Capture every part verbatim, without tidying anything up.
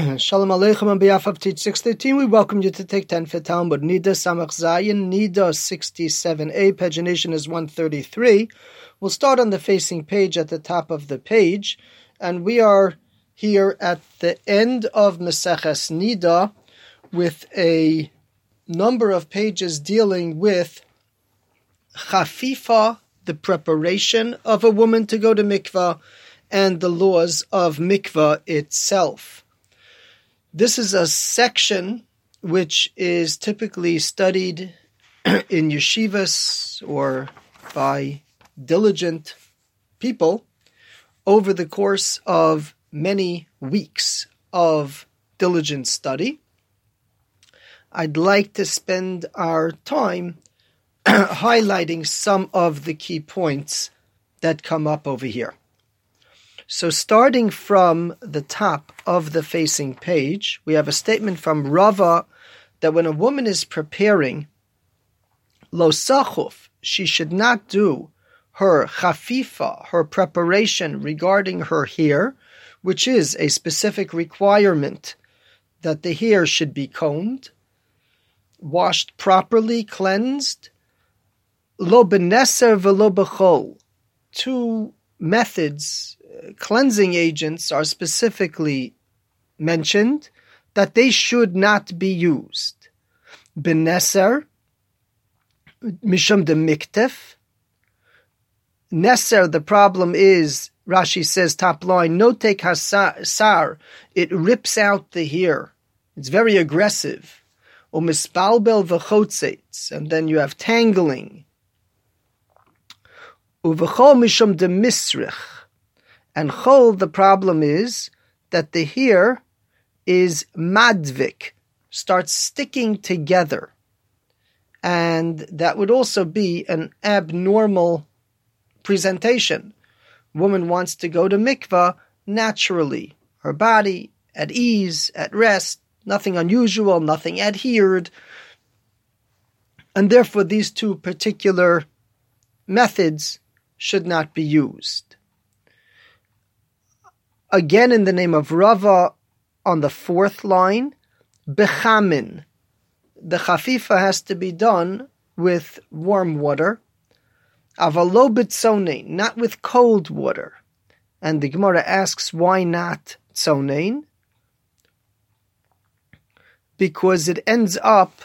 Shalom Aleichem on behalf of Teach six thirteen. We welcome you to take ten for Talmud. Nida Samach Zayin, Nida sixty-seven A, pagination is one thirty-three. We'll start on the facing page at the top of the page, and we are here at the end of Maseches Nida with a number of pages dealing with Chafifa, the preparation of a woman to go to mikvah, and the laws of mikvah itself. This is a section which is typically studied in yeshivas or by diligent people over the course of many weeks of diligent study. I'd like to spend our time highlighting some of the key points that come up over here. So starting from the top of the facing page, we have a statement from Rava that when a woman is preparing, lo sachuf, she should not do her chafifa, her preparation regarding her hair, which is a specific requirement that the hair should be combed, washed properly, cleansed, lo beneser velo bechol. Two methods, cleansing agents are specifically mentioned that they should not be used. Beneser, mishum de miktef. Neser, the problem is, Rashi says, top line, no take hasar, it rips out the hair. It's very aggressive. O mispalbel v'chotzetz, and then you have tangling. Uv'chol mishum de misrich. And chol, the problem is that the hair is madvik, starts sticking together. And that would also be an abnormal presentation. Woman wants to go to mikvah naturally. Her body at ease, at rest, nothing unusual, nothing adhered. And therefore these two particular methods should not be used. Again, in the name of Rava, on the fourth line, bechamin. The chafifa has to be done with warm water. Avalo b'tzonein, not with cold water. And the Gemara asks, why not tzonein? Because it ends up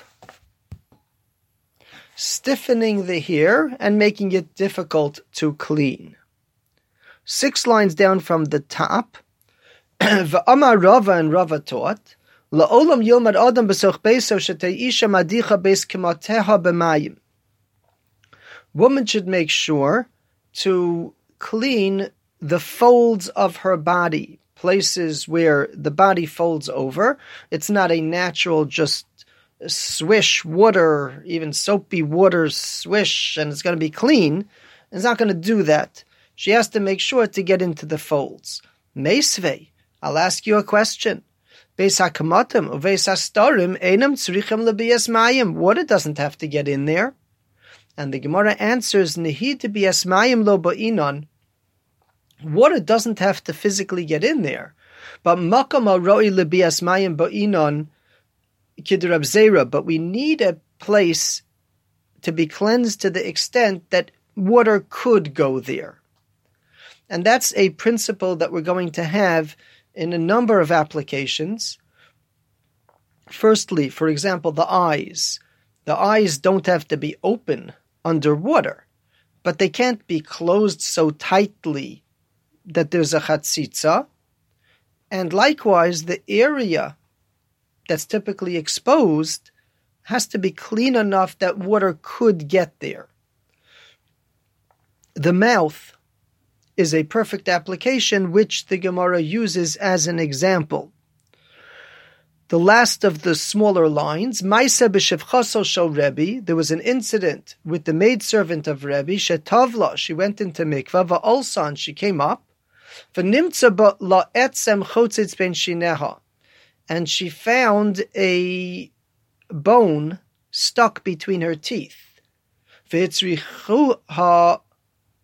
stiffening the hair and making it difficult to clean. Six lines down from the top, V'amar Rava, and Rava taught, La'olam yilmad adam b'soch beiso shetei isha madicha beis kemateha b'mayim. Woman should make sure to clean the folds of her body, places where the body folds over. It's not a natural just swish water, even soapy water swish, and it's going to be clean. It's not going to do that. She has to make sure to get into the folds. Meisvei, I'll ask you a question. Beis hakamatim uveis hastarim einam tzrichem lebiyas mayim. Water doesn't have to get in there. And the Gemara answers, Nehi to biyas mayim lo ba'inon. Water doesn't have to physically get in there. But makam aroi lebiyas mayim ba'inon kidrab zera. But we need a place to be cleansed to the extent that water could go there. And that's a principle that we're going to have in a number of applications. Firstly, for example, the eyes. The eyes don't have to be open underwater, but they can't be closed so tightly that there's a chatzitza. And likewise, the area that's typically exposed has to be clean enough that water could get there. The mouth is a perfect application, which the Gemara uses as an example. The last of the smaller lines, Maisa b'shevchaso shel Rebbe, there was an incident with the maidservant of Rebbe, Shetavla, she went into mikvah, va'olsan, she came up, v'nimtza ba la'etzem chotzitz ben shineha, and she found a bone stuck between her teeth. V'etzrichuha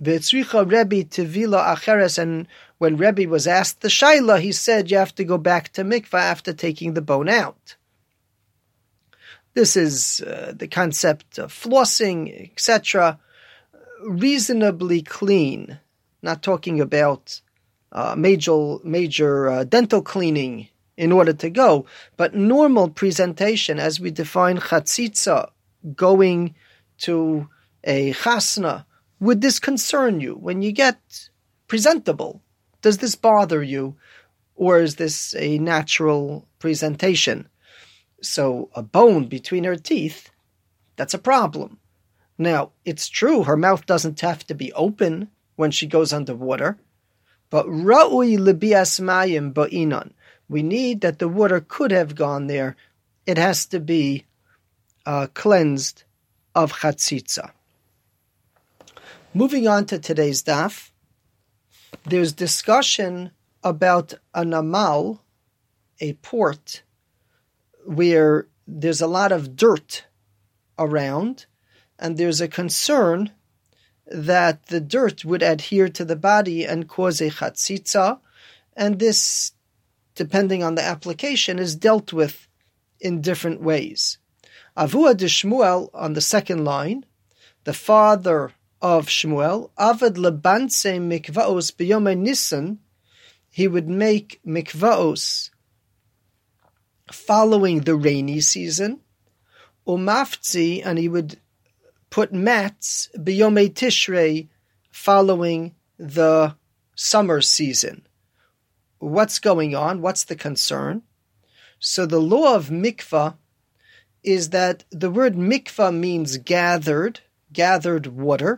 V'etzricha Rebbe tevila acheres, and when Rebbe was asked the shaila, he said you have to go back to mikvah after taking the bone out. This is uh, the concept of flossing, et cetera. Reasonably clean, not talking about uh, major major uh, dental cleaning in order to go, but normal presentation as we define chatzitza, going to a chasna. Would this concern you when you get presentable? Does this bother you, or is this a natural presentation? So a bone between her teeth, that's a problem. Now, it's true, her mouth doesn't have to be open when she goes underwater, but ra'ui libias mayim ba'inan. We need that the water could have gone there. It has to be uh, cleansed of chatzitza. Moving on to today's daf, there's discussion about a namal, a port, where there's a lot of dirt around, and there's a concern that the dirt would adhere to the body and cause a chatzitza, and this, depending on the application, is dealt with in different ways. Avua de Shmuel, on the second line, the father of Shmuel, Avad lebanse mikvaos b'yomei Nisan, he would make mikvaos following the rainy season, umafzi, and he would put mats b'yomei Tishrei following the summer season. What's going on? What's the concern? So the law of mikvah is that the word mikvah means gathered, gathered water,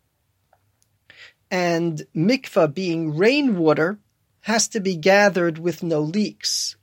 and mikvah being rainwater has to be gathered with no leaks.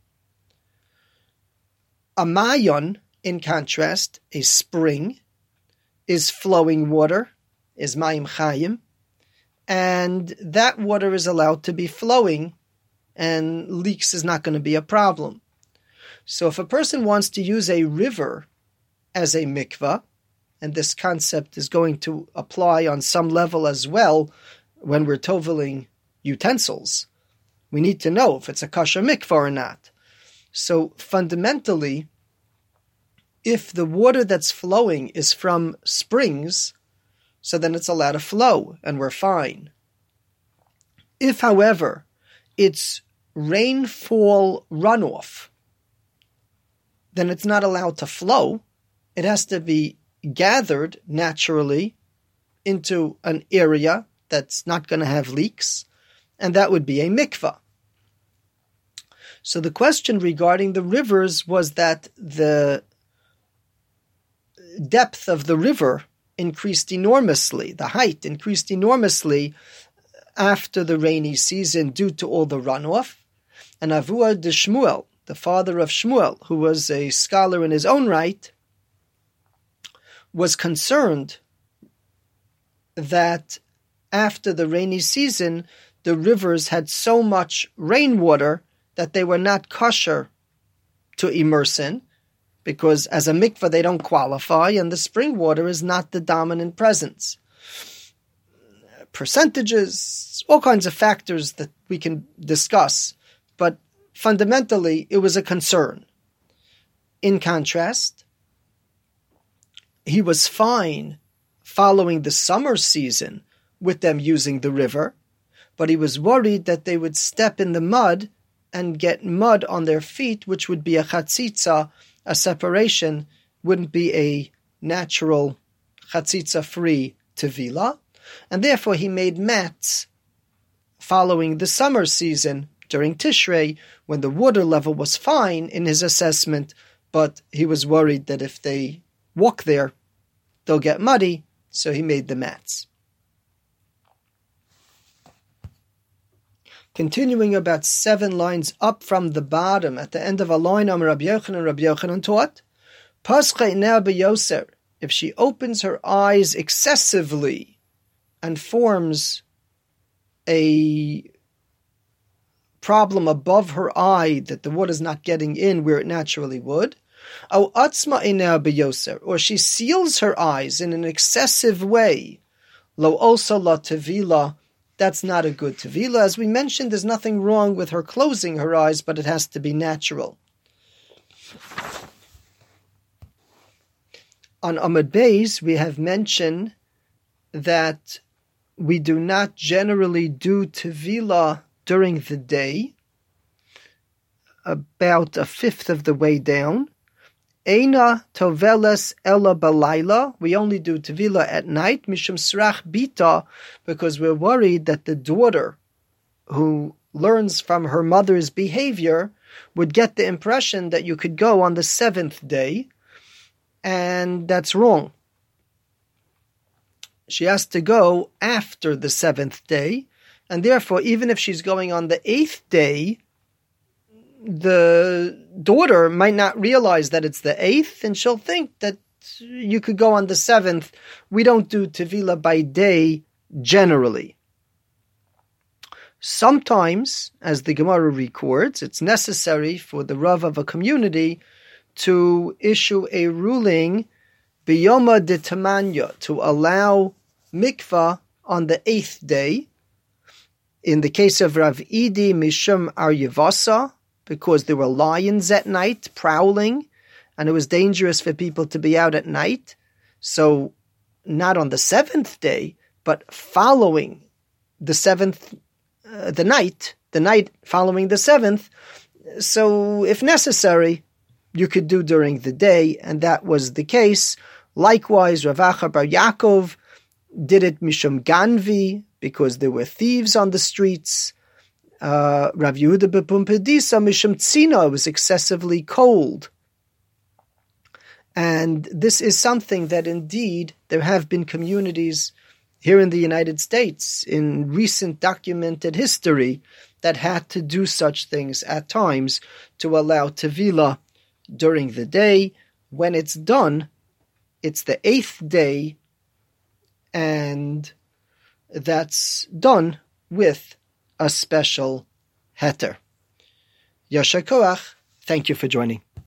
A mayon, in contrast, a spring, is flowing water, is mayim chayim, and that water is allowed to be flowing, and leaks is not going to be a problem. So if a person wants to use a river as a mikvah, and this concept is going to apply on some level as well when we're toveling utensils, we need to know if it's a kosher mikvah or not. So fundamentally, if the water that's flowing is from springs, so then it's allowed to flow and we're fine. If, however, it's rainfall runoff, then it's not allowed to flow. It has to be gathered naturally into an area that's not going to have leaks, and that would be a mikvah. So the question regarding the rivers was that the depth of the river increased enormously, the height increased enormously after the rainy season due to all the runoff. And Avua de Shmuel, the father of Shmuel, who was a scholar in his own right, was concerned that after the rainy season, the rivers had so much rainwater that they were not kosher to immerse in, because as a mikvah they don't qualify, and the spring water is not the dominant presence. Percentages, all kinds of factors that we can discuss, but fundamentally it was a concern. In contrast, he was fine following the summer season with them using the river, but he was worried that they would step in the mud and get mud on their feet, which would be a chatzitza, a separation, wouldn't be a natural chatzitza-free tevila, and therefore he made mats following the summer season during Tishrei, when the water level was fine in his assessment, but he was worried that if they walk there, they'll get muddy, so he made the mats. Continuing about seven lines up from the bottom, at the end of a line, Amar Rabbi Yochanan, Rabbi Yochanan taught, Pascha ineh beyoser, if she opens her eyes excessively and forms a problem above her eye that the water is not getting in where it naturally would, Au atzma ineh beyoser, or she seals her eyes in an excessive way, Lo also la tevila, that's not a good tevila. As we mentioned, there's nothing wrong with her closing her eyes, but it has to be natural. On Amud Beis, we have mentioned that we do not generally do tevila during the day, about a fifth of the way down. Eina toveles ella balayla. We only do tevila at night, mishum srach bita, because we're worried that the daughter who learns from her mother's behavior would get the impression that you could go on the seventh day, and that's wrong. She has to go after the seventh day, and therefore, even if she's going on the eighth day, the daughter might not realize that it's the eighth, and she'll think that you could go on the seventh. We don't do tevila by day generally. Sometimes, as the Gemara records, it's necessary for the Rav of a community to issue a ruling biyoma de tamanya, to allow mikvah on the eighth day. In the case of Rav Idi Mishum Aryavasa, because there were lions at night prowling, and it was dangerous for people to be out at night. So not on the seventh day, but following the seventh, uh, the night, the night following the seventh. So if necessary, you could do during the day, and that was the case. Likewise, Rav Acha Bar Yaakov did it Mishum Ganvi, because there were thieves on the streets. Uh, Rav Yehuda Bepumpedisa Mishum Tzina, it was excessively cold. And this is something that indeed there have been communities here in the United States in recent documented history that had to do such things at times to allow tevila during the day. When it's done, it's the eighth day, and that's done with a special heter. Yasher Koach, thank you for joining.